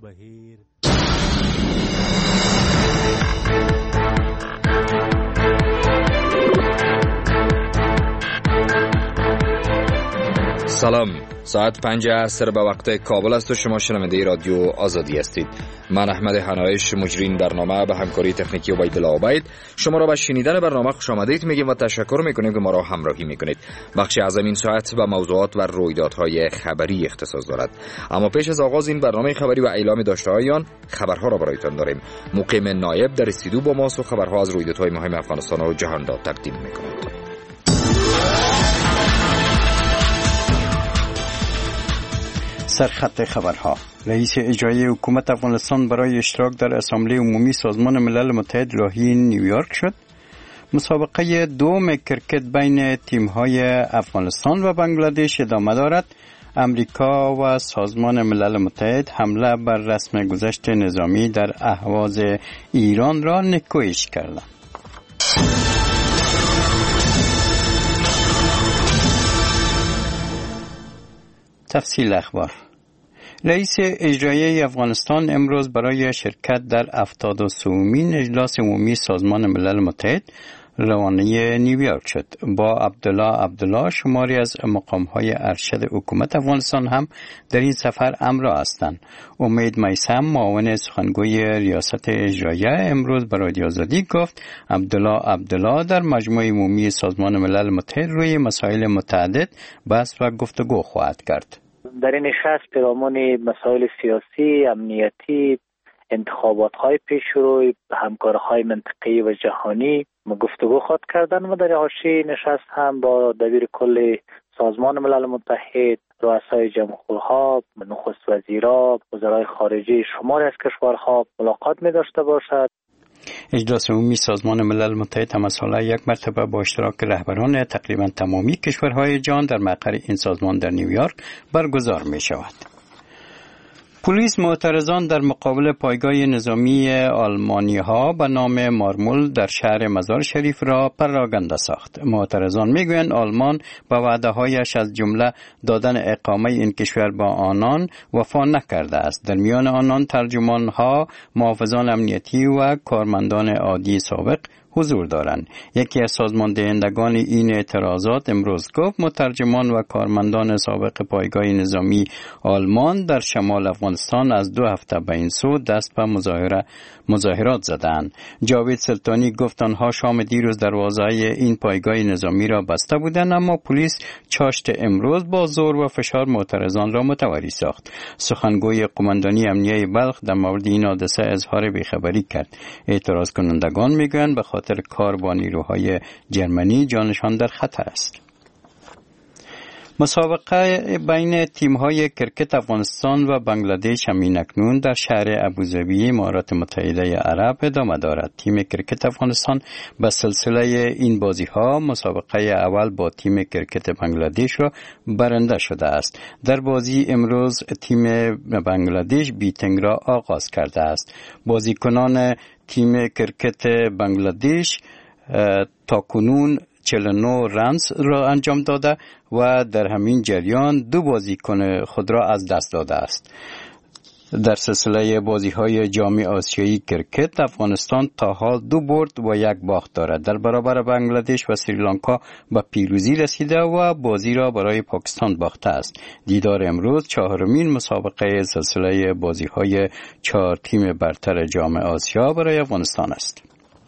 نوبهیر. سلام، ساعت 5 عصر به وقت کابل است و شما شنونده رادیو آزادی هستید. من احمد حنایش، مجری برنامه، به همکاری تکنیکی عبیدالله عبید شما را به شنیدن برنامه خوش آمدید میگیم و تشکر میکنیم که ما را همراهی میکنید. بخشی از این ساعت به موضوعات و رویدادهای خبری اختصاص دارد، اما پیش از آغاز این برنامه خبری و اعلام داشته‌های آن خبرها را برایتان داریم. مقیم نایب در استودیو با ماست و خبرها از رویدادهای مهم افغانستان و جهان را تقدیم میکند. سرخط خبرها. رئیس اجرایی حکومت افغانستان برای اشتراک در اسامبله عمومی سازمان ملل متحد راهی نیویورک شد. مسابقه دوم کرکت بین تیم‌های افغانستان و بنگلادش ادامه دارد. امریکا و سازمان ملل متحد حمله بر رسم گذشت نظامی در اهواز ایران را نکویش کردند. تفصیل اخبار. رئیس اجرایی افغانستان امروز برای شرکت در 73مین اجلاس عمومی سازمان ملل متحد روانه نیویورک شد. با عبدالله شماری از مقام‌های ارشد حکومت افغانستان هم در این سفر همراه هستند. امید میثم، معاون سخنگوی ریاست اجراییه، امروز به رادیو آزادی گفت عبدالله در مجمع عمومی سازمان ملل متحد روی مسائل متعدد بحث و گفتگو خواهد کرد. در این نشست پیرامون مسائل سیاسی، امنیتی، انتخابات‌های پیشرو، همکاری‌های منطقه‌ای و جهانی گفتگو خواهد کردن و در حاشیه نشست هم با دبیر کل سازمان ملل متحد، رؤسای جمهورها، نخست وزیرا، وزرای خارجه شماری از کشورها ملاقات می داشته باشد. اجلاس عمومی سازمان ملل متحد هم ساله یک مرتبه با اشتراک رهبران تقریبا تمامی کشورهای جهان در مقر این سازمان در نیویورک برگزار می شود. پلیس معترضان در مقابل پایگاه نظامی آلمانی‌ها به نام مارمول در شهر مزار شریف را پراکنده ساخت. معترضان میگویند آلمان به وعده‌هایش از جمله دادن اقامه این کشور با آنان وفا نکرده است. در میان آنان ترجمان‌ها، محافظان امنیتی و کارمندان عادی سابق حضور دارند. یکی از سازماندهندگان این اعتراضات امروز گفت مترجمان و کارمندان سابق پایگاه نظامی آلمان در شمال افغانستان از 2 هفته به این سو دست به مظاهرات زدند. جاوید سلطانی گفت آنها شام دیروز دروازه این پایگاه نظامی را بسته بودند، اما پلیس چاشت امروز با زور و فشار معترضان را متواری ساخت. سخنگوی قماندانی امنیه بلخ در مورد این حادثه اظهار بیخبری کرد. اعتراض کنندگان میگویند به خاطر کار با نیروهای جرمنی جانشان در خطر است. مسابقه بین تیم‌های کرکت افغانستان و بنگلادش همین اکنون در شهر ابوظبی امارات متحده عرب ادامه دارد. تیم کرکت افغانستان به سلسله این بازی‌ها مسابقه اول با تیم کرکت بنگلادش را برنده شده است. در بازی امروز تیم بنگلادش بیتنگ را آغاز کرده است. بازیکنان تیم کرکت بنگلادش تاکنون 49 رنز را انجام داده و در همین جریان 2 بازیکن خود را از دست داده است. در سلسله بازی‌های جام آسیایی کرکت افغانستان تا حال 2 برد و 1 باخت دارد. در برابر بنگلادش و سریلانکا به پیروزی رسیده و بازی را برای پاکستان باخته است. دیدار امروز 4مین مسابقه سلسله بازی‌های 4 تیم برتر جام آسیا برای افغانستان است.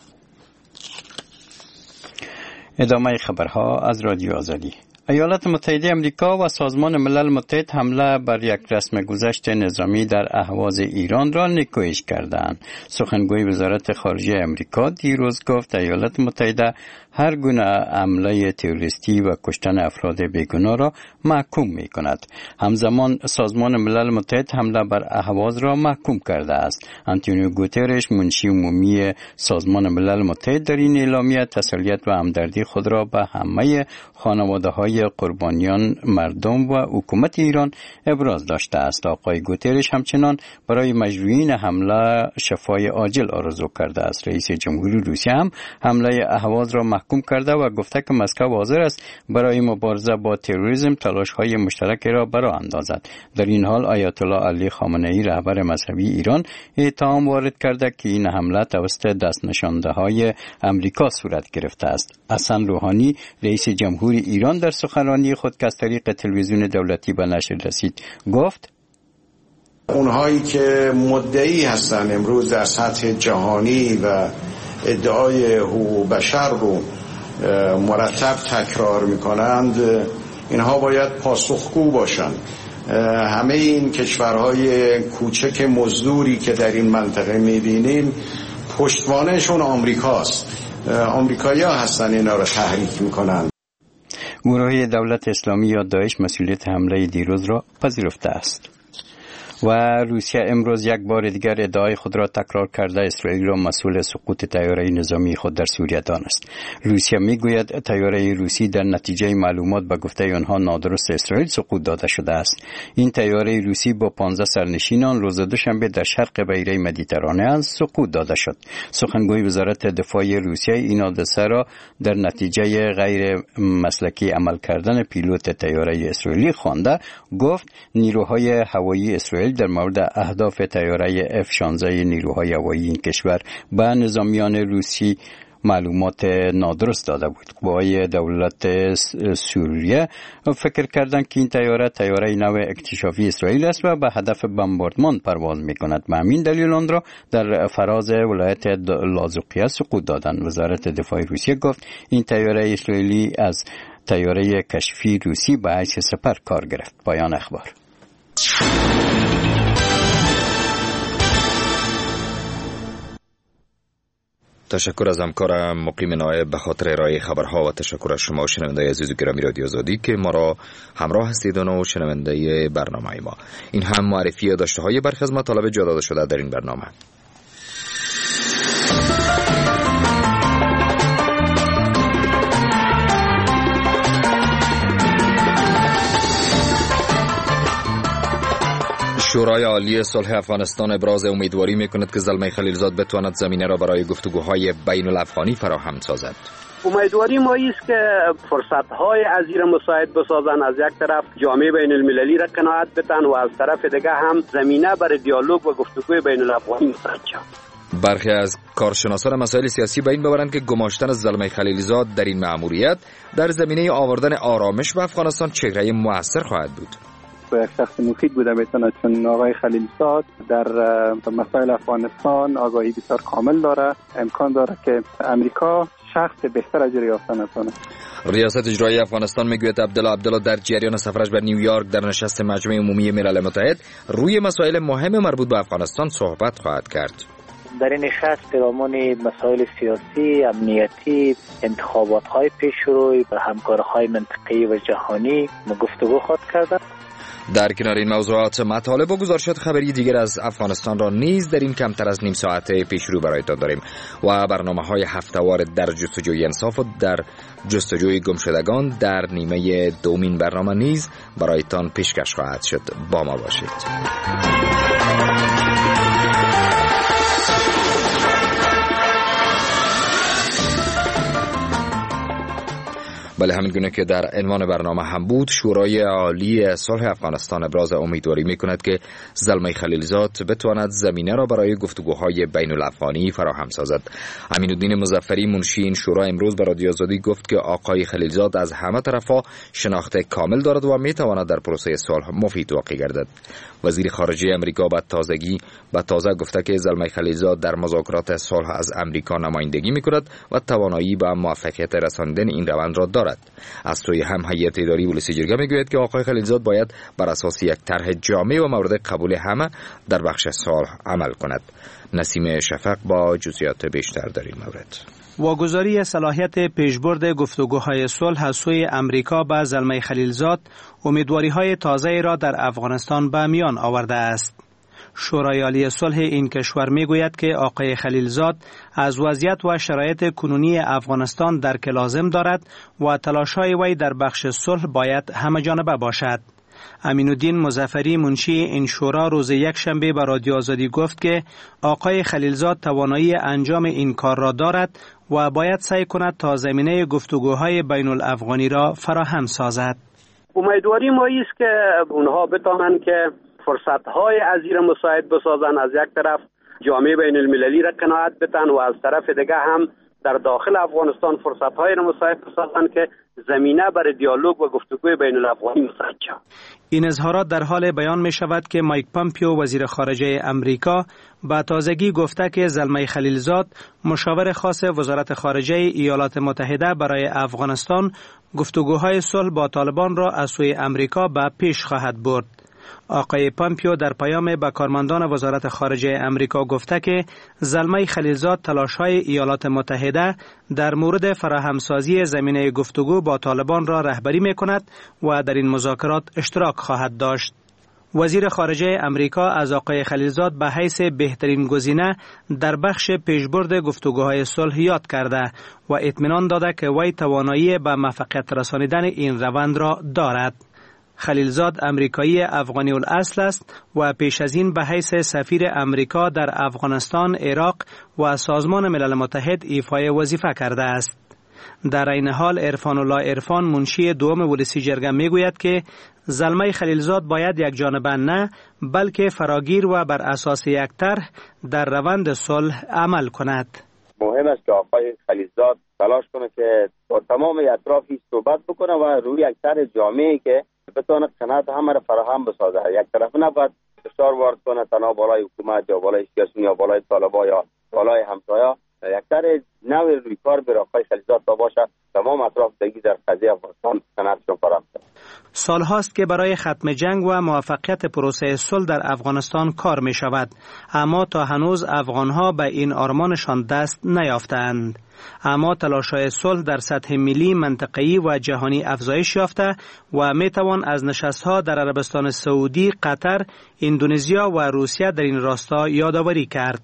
ادامه خبرها از رادیو آزادی. ایالات متحده آمریکا و سازمان ملل متحد حمله بر یک رسم گذشت نظامی در اهواز ایران را نکویش کردند. سخنگوی وزارت خارجه آمریکا دیروز گفت ایالات متحده هر گونه حمله تروریستی و کشتن افراد بیگناه را محکوم می کند. همزمان سازمان ملل متحد حمله بر اهواز را محکوم کرده است. آنتونیو گوترش، منشی عمومی سازمان ملل متحد، در این اعلامیه تسلیت و همدردی خود را به همه خانواده‌های برای قربانیان مردم و حکومت ایران ابراز داشته است. آقای گوترش همچنان برای مجروحین حمله شفای عاجل آرزو کرده است. رئیس جمهوری روسیه هم حمله اهواز را محکوم کرده و گفته که مسکو حاضر است برای مبارزه با تروریسم تلاش‌های مشترک را برآ اندازد. در این حال آیت الله علی خامنه‌ای رهبر مذهبی ایران اتهام وارد کرده که این حمله توسط دست نشانده‌های امریکا صورت گرفته است. حسن روحانی رئیس جمهوری ایران در سخنرانی خود که از طریق تلویزیون دولتی به نشر رسید گفت: اونهایی که مدعی هستند امروز در سطح جهانی و ادعای حقوق بشر رو مرتب تکرار میکنند، اینها باید پاسخگو باشند. همه این کشورهای کوچک مزدوری که در این منطقه میبینیم پشتوانهشون آمریکاست. آمریکایی‌ها هستن اینا رو تحریک میکنند. گروه دولت اسلامی یا داعش مسئولیت حمله دیروز را پذیرفته است. و روسیه امروز یک بار دیگر ادعای خود را تکرار کرده اسرائیل را مسئول سقوط طیاره نظامی خود در سوریه دانست. روسیه میگوید طیاره روسی در نتیجه معلومات به گفته آنها نادرست اسرائیل سقوط داده شده است. این طیاره روسی با 15 سرنشینان روز دوشنبه در شرق بحیره مدیترانه سقوط داده شد. سخنگوی وزارت دفاع روسیه این حادثه را در نتیجه غیر مسلکی عمل کردن پیلوت طیاره اسرائیلی خوانده، گفت نیروهای هوایی اسرائیل در مورد اهداف طیاره F-16 نیروهای هوایی این کشور به نظامیان روسی معلومات نادرست داده بود. قوای دولت سوریه فکر کردند که این طیاره نو اکتشافی اسرائیل است و به هدف بمباردمان پرواز می‌کند. به همین دلیل آن را در فراز ولایت لازوقیه سقوط دادند. وزارت دفاع روسیه گفت این طیاره اسرائیلی از طیاره کشفی روسی به حیث سپر کار گرفت. پایان اخبار. تشکر از همکارم مقیم نایب به خاطر ارائه خبرها و تشکر از شما شنونده عزیز و گرامی رادیو آزادی که ما را همراه هستید و شنونده برنامه ما. این هم معرفی داشته های برخی از مطالب جا داده شده در این برنامه. شورای عالی صلح افغانستان ابراز امیدواری می‌کند که زلمه خلیلزاد بتواند زمینه را برای گفتگوهای بین الافغانی فراهم سازد. امیدواری ما است که فرصت‌های از این مساعد بسازن، از یک طرف جامعه بین المللی را قناعت بدن و از طرف دیگه هم زمینه برای دیالوگ و گفتگوی بین الافغانی مساعد شود. برخی از کارشناسان مسائل سیاسی به این باورند که گماشتن زلمه خلیلزاد در این مأموریت در زمینه آوردن آرامش به افغانستان چهره موثر خواهد بود. یک شخص مفید بوده میتونه، چون آقای خلیلزاد در مسائل افغانستان آگاهی بسیار کامل داره. امکان داره که امریکا شخص بهتر از یافتن نتونه. ریاست اجرایی افغانستان میگوید عبدالله در جریان سفرش به نیویورک در نشست مجمع عمومی ملل متحد روی مسائل مهم مربوط به افغانستان صحبت خواهد کرد. در این نشست پیرامون مسائل سیاسی، امنیتی، انتخابات‌های پیشرو و همکاری‌های منطقه‌ای و جهانی گفتگو خواهد کرد. در کنار این موضوعات مطالب و گزارشات خبری دیگر از افغانستان را نیز در این کمتر از نیم ساعت پیش رو برایتان داریم و برنامه‌های هفته‌وار در جستجوی انصاف و در جستجوی گمشدگان در نیمه دومین برنامه نیز برایتان پیشکش خواهد شد. با ما باشید. بله، همین گونه که در عنوان برنامه هم بود، شورای عالی صلح افغانستان ابراز امیدواری می‌کند که زلمه خلیلزاد بتواند زمینه را برای گفتگوهای بین الافغانی فراهم سازد. امین‌الدین مظفری منشی این شورا امروز به رادیو آزادی گفت که آقای خلیلزاد از همه طرف‌ها شناخت کامل دارد و می‌تواند در پروسه صلح مفید واقع گردد. وزیر خارجه امریکا به تازه گفته که زلمه خلیلزاد در مذاکرات صلح از امریکا نمایندگی می‌کند و توانایی به موفقیت رساندن این روند را دارد. از سوی هم هیئت اداری ولسی جرگه میگوید که آقای خلیلزاد باید بر اساس یک طرح جامع و مورد قبول همه در بخش صلح عمل کند. نسیم شفق با جزئیات بیشتر در این مورد. واگذاری صلاحیت پیشبرد گفتگوهای صلح از سوی امریکا به زلمه خلیلزاد امیدواری‌های تازه‌ای را در افغانستان به میان آورده است. شورای عالی صلح این کشور میگوید که آقای خلیلزاد از وضعیت و شرایط کنونی افغانستان درک لازم دارد و تلاش‌های وی در بخش صلح باید همه‌جانبه باشد. امین‌الدین مظفری منشی این شورا روز یکشنبه به رادیو آزادی گفت که آقای خلیلزاد توانایی انجام این کار را دارد و باید سعی کند تا زمینه گفتگوهای بین الافغانی را فراهم سازد. امیدواری ما است که اونها بتوانند که فرصت‌های از زیر مساعد بسازن، از یک طرف جامعه بین المللی را قناعت بدن و از طرف دیگه هم در داخل افغانستان فرصت‌های را مساعد بسازن که زمینه برای دیالوگ و گفتگوی بین الافغانی مساعد شود. این اظهارات در حال بیان می شود که مایک پامپیو وزیر خارجه امریکا با تازگی گفته که زلمه خلیلزاد مشاور خاص وزارت خارجه ایالات متحده برای افغانستان گفتگوهای صلح با طالبان را از سوی امریکا به پیش خواهد برد. آقای پامپیو در پیام به کارمندان وزارت خارجه امریکا گفته که زلمه خلیلزاد تلاش‌های ایالات متحده در مورد فراهمسازی زمینه گفتگو با طالبان را رهبری می‌کند و در این مذاکرات اشتراک خواهد داشت. وزیر خارجه امریکا از آقای خلیلزاد به حیث بهترین گزینه در بخش پیشبرد گفتگوهای صلح یاد کرده و اطمینان داده که وی توانایی به موفقیت رسانیدن این روند را دارد. خلیلزاد امریکایی افغانی الاصل است و پیش از این به حیث سفیر امریکا در افغانستان، عراق و سازمان ملل متحد ایفای وظیفه کرده است. در این حال عرفان الله عرفان منشی دوم ولسی جرگه میگوید که زلمه خلیلزاد باید یک جانبه نه بلکه فراگیر و بر اساس یک طرح در روند صلح عمل کند. مهم است که آقای خلیلزاد تلاش کنه که با تمام اطرافی صحبت بکنه و روی یک طرح جامعی که بتونه قناعت همه را فراهم بسازه. یک طرف نباید فشار وارد کنه تنها بالای حکومت یا بالای سیاسیون یا بالای طالبا یا بالای همسایا. یک طرح نوی روی کار بر آقای خلیلزاد تا باشه تمام اطراف دیگه در قضیه افغانستان قناعتشون فراهم کنه. سال هاست که برای ختم جنگ و موفقیت پروسه صلح در افغانستان کار می شود، اما تا هنوز افغانها به این آرمانشان دست نیافتند. اما تلاش‌های صلح در سطح ملی، منطقه‌ای و جهانی افزایش یافته و می توان از نشست‌ها در عربستان سعودی، قطر، اندونزیا و روسیه در این راستا یادآوری کرد.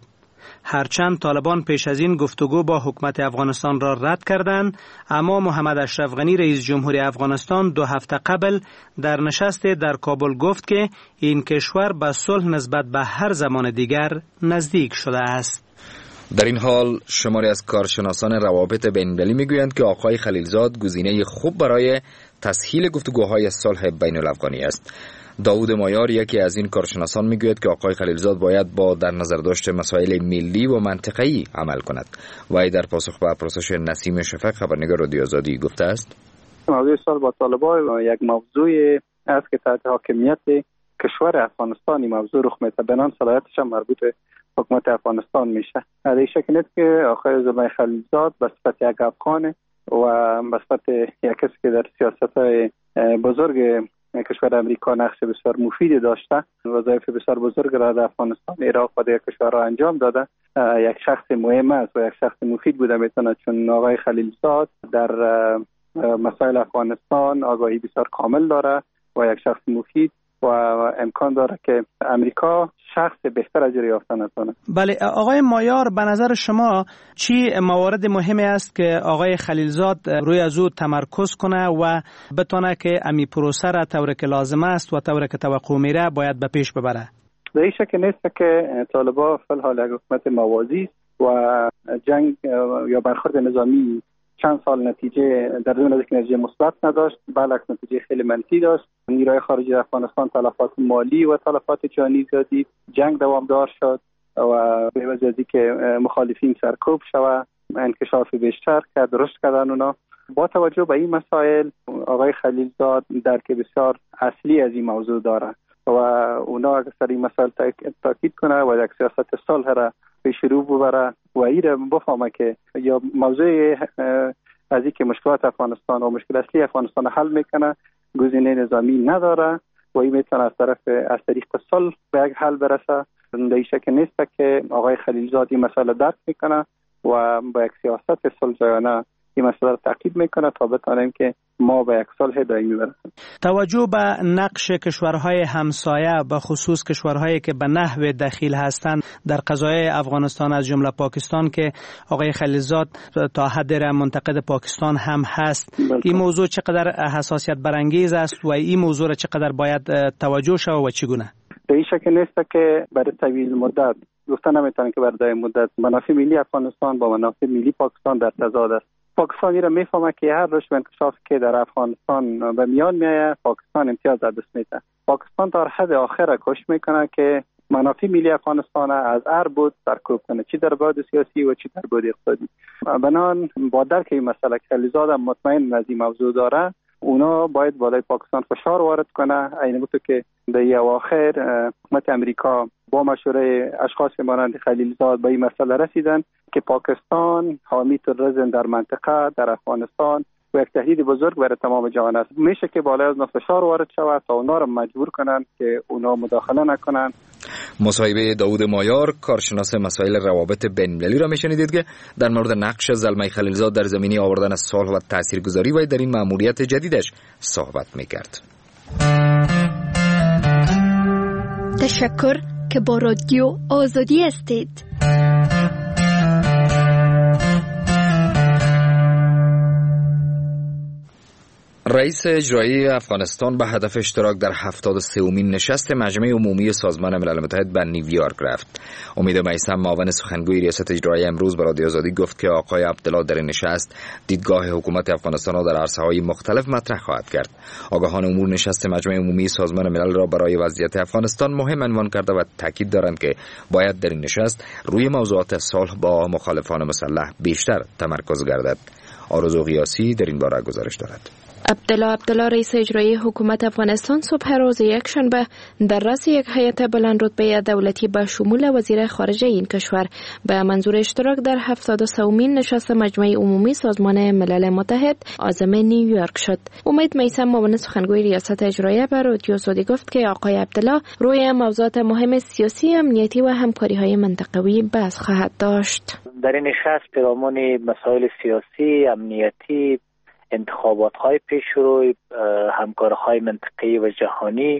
هرچند طالبان پیش از این گفتگو با حکومت افغانستان را رد کردند، اما محمد اشرف غنی رئیس جمهور افغانستان 2 هفته قبل در نشست در کابل گفت که این کشور به صلح نسبت به هر زمان دیگر نزدیک شده است. در این حال شماری از کارشناسان روابط بین‌المللی میگویند که آقای خلیلزاد گزینه خوب برای تسهیل گفتگوهای صلح بین الافغانی است. داود مایار یکی از این کارشناسان میگوید که آقای خلیلزاد باید با در نظر داشت مسائل ملی و منطقه‌ای عمل کند. وی در پاسخ به پرسش نسیم شفق خبرنگار رادیو آزادی گفته است: موضوع صلح با طالبان یک موضوع است که تحت حاکمیت کشور افغانستانی موضوع رخ میده، بنان صلاحیتش هم مربوط به حکومت افغانستان میشه. در این شکل نیست که آقای زلمه خلیلزاد به صفت یک افغان و به صفت یک کسی که در سیاست‌های بزرگ کشور امریکا نقش بسیار مفیدی داشته، وظایف بسیار بزرگ را در افغانستان، عراق و دیگر کشورها انجام داده، یک شخص مهم است و یک شخص مفید بوده میتونه، چون آقای خلیلزاد در مسائل افغانستان آگاهی بسیار کامل داره و یک شخص مفید و امکان داره که امریکا شخص بهتر از یافتن نکنه. بله آقای مایار، به نظر شما چی موارد مهمی است که آقای خلیلزاد روی از او تمرکز کنه و بتونه که امی پروسه را طوری که لازم است و طوری که توقع میره باید به پیش ببره؟ در این شکل نیست که طالبان فی الحال یک حکومت موازی و جنگ یا برخورد نظامی چند سال نتیجه در دون از که نتیجه مثبت نداشت، بالعکس نتیجه خیلی منفی داشت. نیروهای خارجی افغانستان تلفات مالی و تلفات جانی زیادی، جنگ دوامدار شد و به وجه از اینکه مخالفین سرکوب شود، انکشاف بیشتر کرد، رشد کردن اونا. با توجه به این مسائل آقای خلیلزاد درک بسیار اصلی از این موضوع داره و اونا اگر سر این مسائل تاکید کنه و یک سیاست صلح را به شروع ببره و این را بفهمه که یا موضوع از اینکه مشکلات افغانستان و مشکل اصلی افغانستان حل میکنه گزینه نظامی نداره و این میتونه از طریق صلح به یک حل برسه. در این شکل نیست که آقای خلیلزاد این مسئله درک میکنه و با یک سیاست صلح‌جویانه این مسئله را تعقیب میکنه تا بتانیم که ما به یک صلح دائمی برسیم. توجه به نقش کشورهای همسایه به خصوص کشورهایی که به نحو دخیل هستند در قضایای افغانستان از جمله پاکستان که آقای خلیلزاد تا حد منتقد پاکستان هم هست، این موضوع چقدر حساسیت برانگیز است و این موضوع را چقدر باید توجه شود و چگونه؟ به این شکل نیست که برای طویل مدت گفتن نمیتونه که برای مدت منافع ملی افغانستان با منافع ملی پاکستان در تضاد است. پاکستانی را میفهمه که هر روش انکشاف که در افغانستان به میان میاد پاکستان امتیاز از دست میده. پاکستان تا حد آخر کوشش میکنه که منافع ملی افغانستان از هر بود سرکوب کنه، چی در بعد سیاسی و چی در بعد اقتصادی. بنان با درک این مسئله که خلیلزاد مطمئن از این موضوع داره، اونا باید بالای پاکستان فشار وارد کنه. این بود که در اواخر حکومت امریکا با مشوره اشخاص مانند خلیلزاد به این مسئله رسیدن که پاکستان حامی تروریسم در منطقه در افغانستان و یک تهدید بزرگ برای تمام جهان است. میشه که بالای از فشار وارد شود تا اونا رو مجبور کنن که اونا مداخله نکنن. مصاحبه داوود مایار، کارشناس مسائل روابط بین‌المللی را میشنیدید که در مورد نقش زلمه خلیلزاد در زمینه آوردن صلح و تاثیرگذاری وی در این مأموریت جدیدش صحبت میکرد. تشکر که با رادیو آزادی هستید. رئیس اجرایی افغانستان به هدف اشتراک در 73مین نشست مجمع عمومی سازمان ملل متحد به نیویورک رفت. امید میثم، معاون سخنگوی ریاست اجرایی، امروز به رادیو آزادی گفت که آقای عبدالله در این نشست دیدگاه حکومت افغانستان را در عرصه‌های مختلف مطرح خواهد کرد. آگاهان امور نشست مجمع عمومی سازمان ملل را برای وضعیت افغانستان مهم عنوان کرده و تاکید دارند که باید در این نشست روی موضوعات صلح با مخالفان مسلح بیشتر تمرکز گردد. آرزو قیاسی در این باره گزارش دارد. عبدالله رئیس اجرایی حکومت افغانستان صبح روز یکشنبه در رأس یک هیئت بلند رتبه دولتی به شمول وزیر خارجه این کشور به منظور اشتراک در 73مین نشست مجمع عمومی سازمان ملل متحد عازم نیویورک شد. امید میثم، معاون سخنگوی ریاست اجرایی، به رادیو آزادی گفت که آقای عبدالله روی موضوعات مهم سیاسی، امنیتی و همکاری‌های منطقوی بحث خواهد داشت. در این نشست پیرامون مسائل سیاسی، امنیتی، انتخابات‌های پیشرو، همکاری‌های منطقه‌ای و جهانی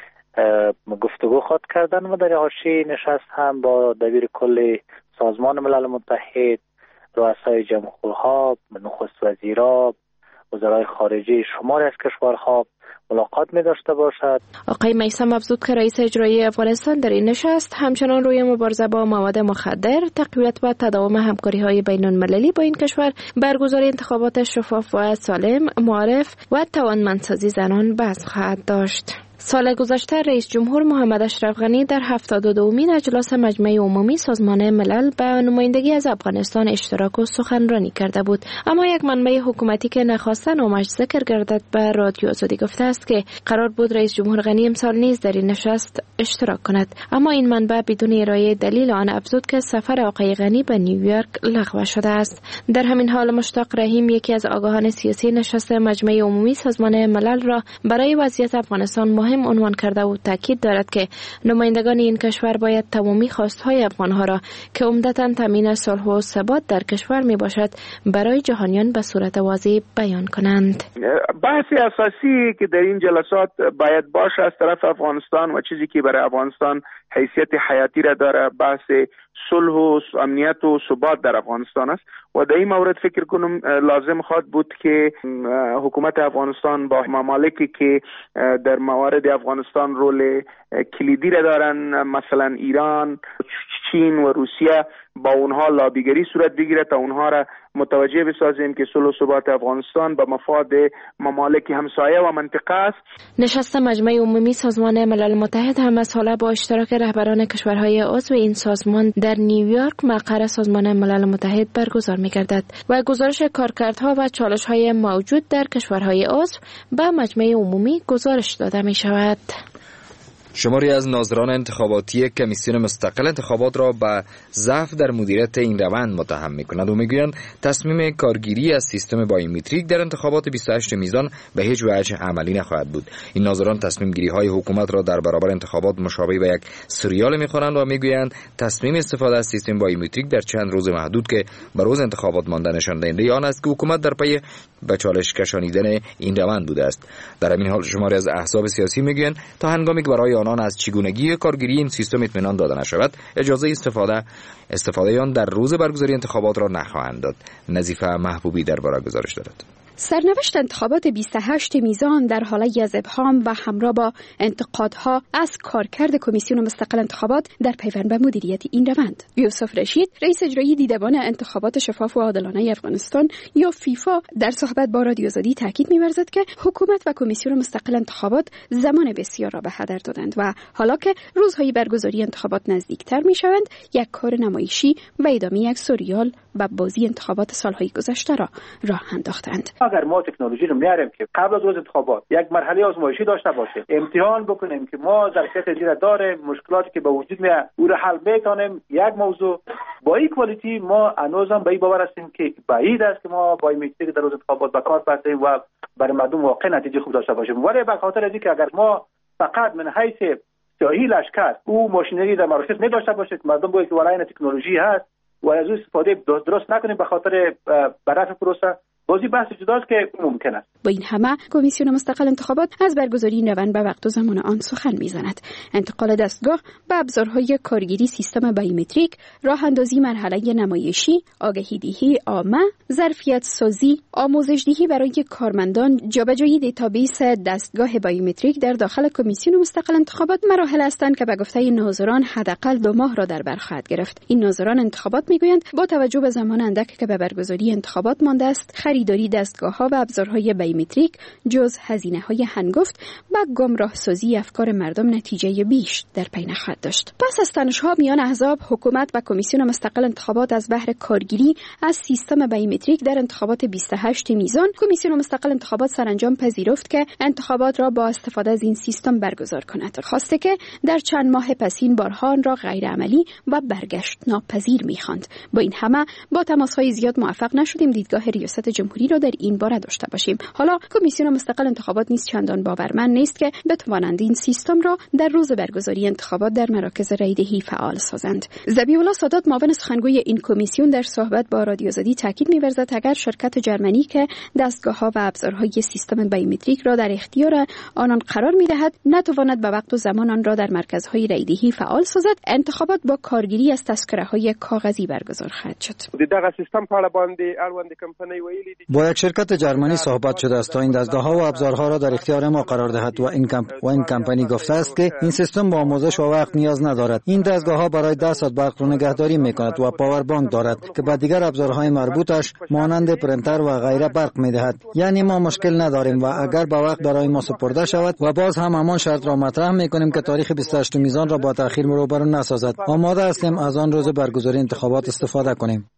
گفتگو خواهد کردن و در حاشیه نشست هم با دبیر کل سازمان ملل متحد، رؤسای جمهورها، نخست وزیرا، وزرای خارجه شماری از کشورها ملاقات می داشته باشد. آقای میثم افزود که رئیس اجرایی افغانستان در این نشست همچنان روی مبارزه با مواد مخدر، تقویت و تداوم همکاری‌های بین‌المللی با این کشور، برگزاری انتخابات شفاف و سالم، معرف و توانمندسازی زنان بحث خواهد داشت. سال گذشته رئیس جمهور محمد اشرف غنی در 72مین اجلاس مجمع عمومی سازمان ملل به نمایندگی از افغانستان اشتراک و سخنرانی کرده بود، اما یک منبع حکومتی که نخواستن نامش ذکر گردد به رادیو آزادی گفته است که قرار بود رئیس جمهور غنی امسال نیز در این نشست اشتراک کند، اما این منبع بدون ارائه دلیل آن افزود که سفر آقای غنی به نیویورک لغو شده است. در همین حال مشتاق رحیم، یکی از آگاهان سیاسی نشست مجمع عمومی سازمان ملل را برای وضعیت افغانستان مهم عنوان کرده و تاکید دارد که نمایندگان این کشور باید تمامی خواستهای افغانها را که عمدتاً تامین صلح و ثبات در کشور می باشد برای جهانیان به صورت واضح بیان کنند. بحث اساسی که در این جلسات باید باشه از طرف افغانستان و چیزی که برای افغانستان حیثیت حیاتی را داره، بحث صلح و امنیت و ثبات در افغانستان است و در این مورد فکر کنم لازم خواهد بود که حکومت افغانستان با ممالکی که در موارد افغانستان رول کلیدی را دارن، مثلا ایران، چین و روسیه، با اونها لابیگری صورت بگیره تا اونها را متوجه بسازیم که صلح و ثبات افغانستان به مفاد ممالک همسایه و منطقه است. نشست مجمع عمومی سازمان ملل متحد هم از حالا با اشتراک رهبران کشورهای عضو این سازمان در نیویورک مقر سازمان ملل متحد برگزار می‌گردد و گزارش کارکردها و چالش‌های موجود در کشورهای عضو به مجمع عمومی گزارش داده می‌شود. شماری از ناظران انتخاباتی کمیسیون مستقل انتخابات را به ضعف در مدیریت این روند متهم می‌کنند و میگویند تصمیم کارگیری از سیستم بایومتریک در انتخابات 28 میزان به هیچ وجه عملی نخواهد بود. این ناظران تصمیم گیری های حکومت را در برابر انتخابات مشابه به یک سریال می‌خوانند و میگویند تصمیم استفاده از سیستم بایومتریک در چند روز محدود که به روز انتخابات مانده نشان دهنده آن است که حکومت در پی به چالش کشانیدن این روند بوده است. در همین حال شماری از احزاب سیاسی میگویند تا هنگامی که برای آنان از چگونگی کارگیری این سیستم اطمینان داده نشود، اجازه استفاده آن در روز برگزاری انتخابات را نخواهند داد. نظیفه محبوبی درباره گزارش دارد. سرنوشت انتخابات 28 میزان در حاله از ابهام و همراه با انتقادها از کارکرد کمیسیون مستقل انتخابات در پیوند به مدیریت این روند. یوسف رشید، رئیس اجرایی دیدبان انتخابات شفاف و عادلانه افغانستان یا فیفا، در صحبت با رادیو آزادی تاکید می‌ورزد که حکومت و کمیسیون مستقل انتخابات زمان بسیار را به هدر دادند و حالا که روزهای برگزاری انتخابات نزدیکتر می‌شوند، یک کار نمایشی و ادامه یک سریال و بازی انتخابات سالهای گذشته را راه انداختند. اگر ما تکنولوژی رو میاریم که قبل از روز انتخابات یک مرحله آزمایشی داشته باشه، امتحان بکنیم که ما ظرفیت زیر داره، مشکلاتی که به وجود میاد او رو حل بکنیم، یک موضوع با این کوالیتی ما هنوزم به این باور هستیم که بعید است که ما با این مکتب در روز انتخابات به کار برداریم و برای مردم واقع نتیجه خوب داشته باشیم. ولی به خاطر اینکه اگر ما فقط من حیث سیاهی لشکر او ماشینری در مراکز نداشته باشه، مردم باید که ولای تکنولوژی هست و از استفاده درست نکنیم به خاطر بررسی پروسه، بازی بحث جداست که ممکن است. با این همه کمیسیون مستقل انتخابات از برگزاری این روند به وقت و زمان آن سخن میزند. انتقال دستگاه به ابزارهای کارگیری سیستم بایومتریک، راه اندازی مرحله نمایشی، آگهی دهی عامه، ظرفیت سازی، آموزش دهی برای کارمندان، جابجایی دیتابیس دستگاه بایومتریک در داخل کمیسیون مستقل انتخابات مراحل هستند که به گفته ناظران حداقل 2 ماه را در بر خواهد گرفت. این ناظران انتخابات میگویند با توجه به زمان اندک که به برگزاری انتخابات مانده است، خریداری دستگاه‌ها و ابزارهای بایومتریک جز هزینه‌های هنگفت و گمراه سازی افکار مردم نتیجه بیش در پی نخواهد داشت. پس از تنش‌ها میان احزاب، حکومت و کمیسیون مستقل انتخابات از بهر کارگیری از سیستم بایومتریک در انتخابات 28 میزان، کمیسیون مستقل انتخابات سرانجام پذیرفت که انتخابات را با استفاده از این سیستم برگزار کند. خواسته که در چند ماه پسین بارها آن را غیر عملی و برگشت ناپذیر می‌خواند. با این همه با تماس‌های زیاد موفق نشدیم دیدگاه ریاست جمهوری را در این باره داشته باشیم. حالا کمیسیون مستقل انتخابات نیز چندان باورمند نیست که بتوانند این سیستم را در روز برگزاری انتخابات در مراکز رایدهی فعال سازند. ذبیح‌الله سادات، معاون سخنگوی این کمیسیون، در صحبت با رادیو آزادی تاکید می‌ورزد اگر شرکت جرمنی که دستگاه‌ها و ابزارهای سیستم بایومتریک را در اختیار آنان قرار می‌دهد نتواند به وقت و زمان آن را در مرکزهای رایدهی فعال سازد، انتخابات با کارگیری از تذکره‌های کاغذی برگزار خواهد شد. با یک شرکت جرمنی صحبت شده است تا این دستگاه‌ها و ابزارها را در اختیار ما قرار دهد و این کمپانی گفته است که این سیستم با آموزش و وقت نیاز ندارد. این دستگاه‌ها برای 10 ساعت برق را نگهداری می‌کند و پاور بانک دارد که به دیگر ابزارهای مربوطش مانند پرینتر و غیره برق می‌دهد. یعنی ما مشکل نداریم و اگر به وقت برای ما سپرده شود و باز هم همان شرط را مطرح می‌کنیم که تاریخ 28 میزان را با تأخیر روبرو نسازد. آماده هستیم از آن روز برگزاری انتخابات استفاده کنیم.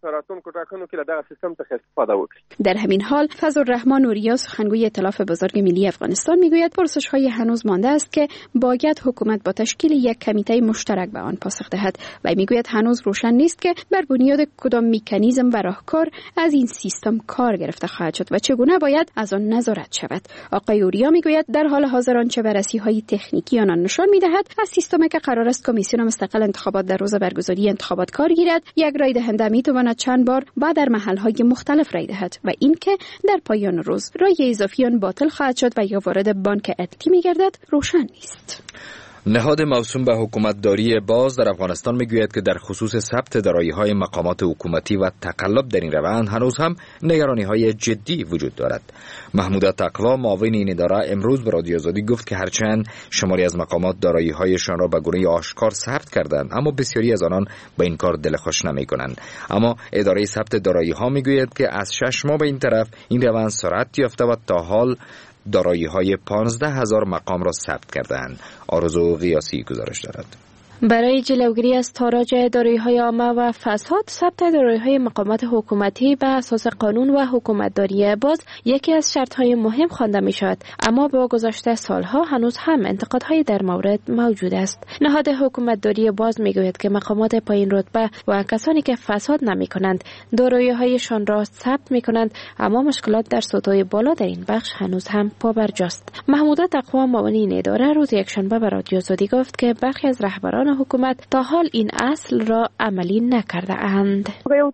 در همین حال فضل‌الرحمن نوریا، سخنگوی ائتلاف بزرگ ملی افغانستان، میگوید پرسش‌های هنوز مانده است که باید حکومت با تشکیل یک کمیته مشترک به آن پاسخ دهد و میگوید هنوز روشن نیست که بر بنیاد کدام مکانیزم و راهکار از این سیستم کار گرفته خواهد شد و چگونه باید از آن نظارت شود. آقای اوریا میگوید در حال حاضر آنچه بررسی‌های تکنیکی آنان نشان می‌دهد از سیستمی که قرار است کمیسیون مستقل انتخابات در روز برگزاری انتخابات کار گیرد، یک رای دهنده میتواند چند بار و در محل‌های مختلف رای دهد و اینکه در پایان روز رای اضافی آن باطل خواهد شد و یا وارد بانک عدلی می‌گردد روشن نیست. نهاد موسوم به حکومتداری باز در افغانستان میگوید که در خصوص ثبت دارایی‌های مقامات حکومتی و تقلب در این روند هنوز هم نگرانی‌های جدی وجود دارد. محمود تقوا، معاون این اداره، امروز به رادیو آزادی گفت که هرچند شماری از مقامات دارایی‌هایشان را به گونه آشکار ثبت کردند، اما بسیاری از آنان به این کار دلخوش نمی‌کنند. اما اداره ثبت دارایی‌ها میگوید که از 6 ماه به این طرف این روند سرعت یافته و تا حال دارایی‌های 15,000 مقام را ثبت کردند. آرزو قیاسی گزارش دارد. برای جلوگیری از تاراج دارایی‌های عامه و فساد، ثبت دارایی‌های مقامات حکومتی به اساس قانون و حکومتداری باز یکی از شرط‌های مهم خوانده می‌شود، اما با گذشت سالها هنوز هم انتقادهای در مورد موجود است. نهاد حکومتداری باز می‌گوید که مقامات پایین رتبه و کسانی که فساد نمی‌کنند دارایی‌هایشان را ثبت می‌کنند، اما مشکلات در سطوح بالا در این بخش هنوز هم پابرجاست. محموده تقوا معاون این اداره روز یکشنبه به رادیو آزادی گفت که برخی از رهبران حکومت تا حال این اصل را عملی نکرده اند.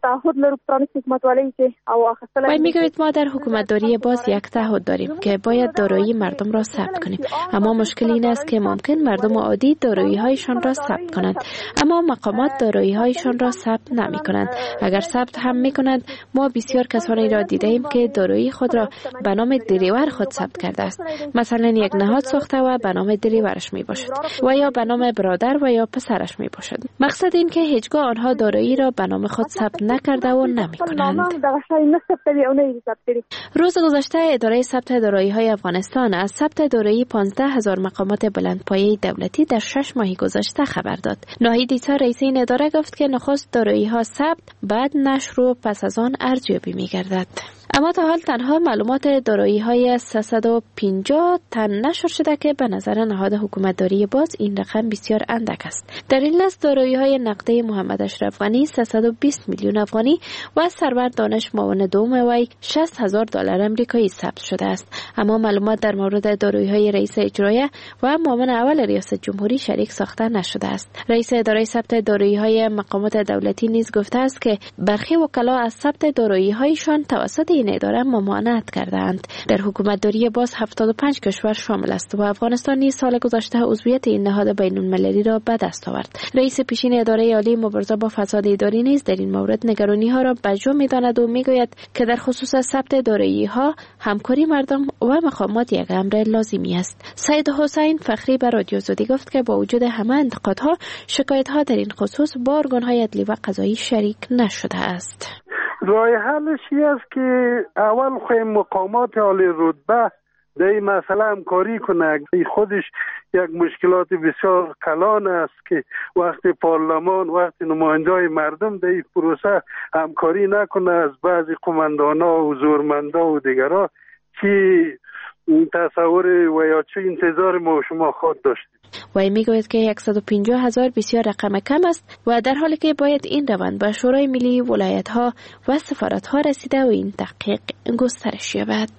وی میگوید ما در حکومتداری باز یک تعهد داریم که باید دارایی مردم را ثبت کنیم، اما مشکل این است که ممکن مردم عادی دارایی هایشان را ثبت کنند، اما مقامات دارایی هایشان را ثبت نمی کنند. اگر ثبت هم می کنند، ما بسیار کسانی را دیده ایم که دارایی خود را به نام دریور خود ثبت کرده است. مثلا یک نهاد ساخته و به نام دریورش می باشد و یا به نام برادر و یا پسرش می باشد. مقصد این که هیچگاه آنها دارایی را به نام خود ثبت نکرده و نمی کنند. روز گذشته اداره ثبت دارایی های افغانستان از ثبت دارایی 15,000 مقامات بلندپایه دولتی در 6 ماه گذشته خبر داد. ناهید عیسی رئیس این اداره گفت که نخست دارایی ها ثبت، بعد نشر و پس از آن ارزیابی می گردد. اما تا حال تنها معلومات دارایی های 350 تن نشر شده که به نظر نهاد حکومتداری باز این رقم بسیار اندک است. در این لست دارایی های نقدی محمد اشرف غنی 320 میلیون افغانی و سرور دانش معاون دوم وی $60,000 آمریکایی ثبت شده است. اما معلومات در مورد دارایی های رئیس اجرایه و معاون اول ریاست جمهوری شریک ساخته نشده است. رئیس اداره ثبت دارایی های مقامات دولتی نیز گفته است که برخی وکلا از ثبت دارایی هایشان توسط این اداره ممانعت کردند. در حکومتداری باز 75 کشور شامل است و افغانستان نیز سال گذشته عضویت این نهاد بین‌المللی را به دست آورد. رئیس پیشین اداره عالی مبارزه با فساد اداری نیز در این مورد نگرانی ها را بجا می‌داند و میگوید که در خصوص ثبت دارایی ها همکاری مردم و مقامات یک امر لازمی است. سید حسین فخری به رادیو آزادی گفت که با وجود همه انتقادها، شکایت‌ها در این خصوص با ارگان‌های عدلی و قضایی شریک نشده است. راه حلش است که اول خود مقامات عالی رتبه در این مسئله همکاری کنه. خودش یک مشکلات بسیار کلان است که وقتی پارلمان، وقتی نماینده‌های مردم در این پروسه همکاری نکنه از بعضی قماندانا و زورمندا و دیگرها، که تصور و یا چه انتظار ما و شما خود داشتیم. وی میگوید که 150,000 بسیار رقم کم است و در حالی که باید این روند به شورای ملی، ولایت‌ها و سفارت‌ها رسیده و این تحقیق گسترش یابد.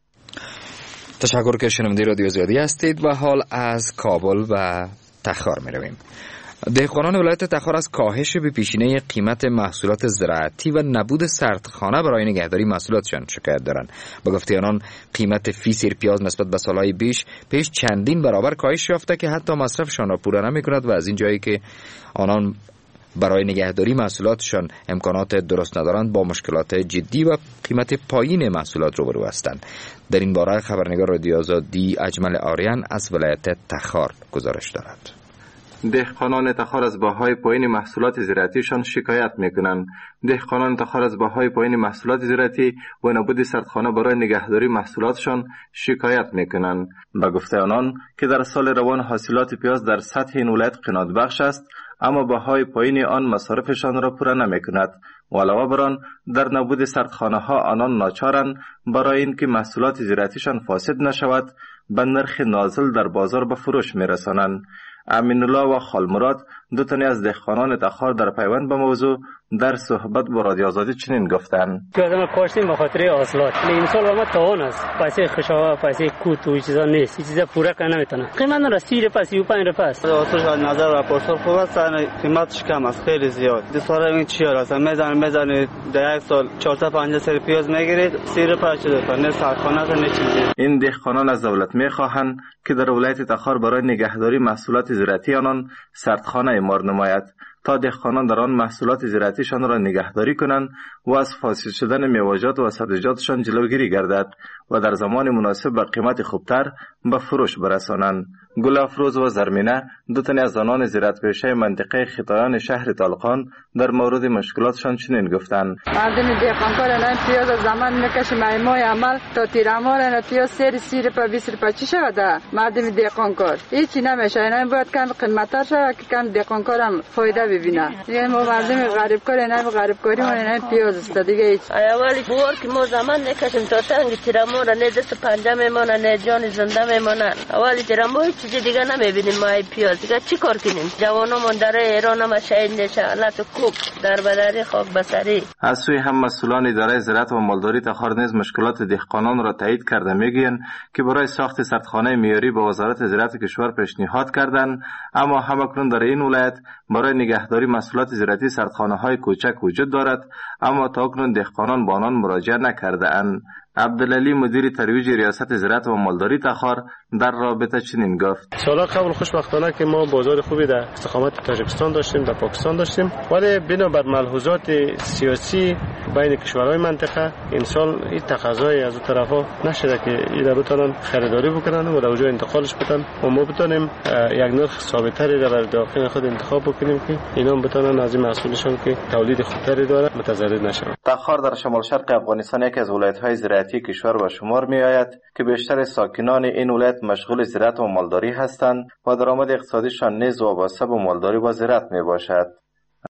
تشکر که شنونده رادیو آزادی هستید و حال از کابل و تخار می رویم. دهقانان ولایت تخار از کاهش به پیشینه قیمت محصولات زراعتی و نبود سردخانه برای نگهداری محصولاتشان شکایت دارند. با گفته آنان قیمت فی سیر پیاز نسبت به سالهای پیش چندین برابر کاهش یافته که حتی مصرفشان را پوره نمی‌کند و از این جایی که آنان برای نگهداری محصولاتشان امکانات درست ندارند با مشکلات جدی و قیمت پایین محصولات روبرو هستند. در این باره خبرنگار رادیو آزادی اجمل آریان از ولایت تخار گزارش دارد. دهقانان تخار از بهای پایین محصولات زراعتیشان شکایت میکنند. دهقانان تخار از بهای پایین محصولات زراعتی و نبود سردخانه برای نگهداری محصولاتشان شکایت میکنند. به گفته آنان که در سال روان حاصلات پیاز در سطح این ولایت قناعت بخش است، اما بهای پایین آن مصارفشان را پوره نمیکند و علاوه بر آن در نبود سردخانه ها آنان ناچارند برای اینکه محصولات زراعتیشان فاسد نشود به نرخ نازل در بازار به فروش میرسانند. امین الله و خالمراد دو تنی از دهقانان تخار در پیوند به موضوع در صحبت با رادیو آزادی چنین گفتند: پیاز ما کاشتیم به خاطر حاصلات، این سال ما تاوان است، پیسه خشاوا، پیسه کوت و چیزا نیست، چیزا پوره کنه نمیتونه. قیمت را 30 روپیه 35 روپیه است. حاصلش از نظر راپورتور خوب است، قیمتش کم است، خیلی زیاد. دو سال این چی است؟ میزنه در یک سال 450 سر پیاز میگیرید 30 روپیه شده، نه سرخانه نه چیزی. این دهقانان از دولت میخواهند که در ولایت تخار برای نگهداری محصولات زراعتی آنان سردخانه اعمار نماید. تا دهقانان در آن محصولات زراعتیشان را نگهداری کنند و از فاسد شدن میوه‌جات و سبزیجاتشان جلوگیری گردد و در زمان مناسب به قیمت خوبتر به فروش برسانند. گل افروز و زرمینه دو تن از زنان زراعت پیشه منطقه خطایان شهر طالقان در مورد مشکلاتشان چنین گفتند: مردم دهقانکار الان پیاز از زمان میکشیم ایمای عمل تا تیرامال الان پیاز سیر پا 20 روپیه چی شده؟ مردم دهقانکار هیچی نمیشه. الان باید کم قیمت‌تر شه که کم دهقانکارم فایده ببینه. یعنی ما مردم غریبکار الان غریبکاری ما الان پیاز است دیگه هیچ. اولی بوار که ما زمان میکشیم تا تنگ تیرامال نه دست پنجه میمونه نه جان زنده میمونه. اولی تیرامال چیز دیگه نمیبینیم. ما پیاز دیگه چی کار کنیم؟ جوانامون در ایران هم شهید نشه. علت کوب در بدری خاک بسری. از سوی هم مسئولان اداره زراعت و مالداری تخار نیز مشکلات دهقانان را تایید کرده میگویند که برای ساخت سردخانه معیاری به وزارت زراعت کشور پیشنهاد کردند، اما همکنون در این ولایت برای نگهداری محصولات زراعتی سردخانه‌های کوچک وجود دارد، اما تاکنون دهقانان به آنان مراجعه نکرده‌اند. عبدالعلی مدیر ترویج ریاست زراعت و مالداری تخار در رابطه چنین گفت: سالا قبل خوشبختانه که ما بازار خوبی در استقامت تاجیکستان داشتیم، در پاکستان داشتیم، ولی بنابر ملحوظات سیاسی بین کشورهای منطقه این سال این تقاضای از اون طرفا نشده که اینا بتونن خریداری بکنن و در اونجا انتقالش بدن و ما بتونیم یک نرخ ثابت‌تری در داخل خود انتخاب بکنیم که اینا بتونن از این محصولشون که تولید خوبتری داره متضرر نشوند. تخار در شمال شرق افغانستان یکی از ولایت‌های زراعتی کشور به شمار می‌آید که بیشتر ساکنان این ولایت مشغول زراعت و مالداری هستند و درآمد اقتصادیشان نیز وابسته به مالداری و زراعت میباشد.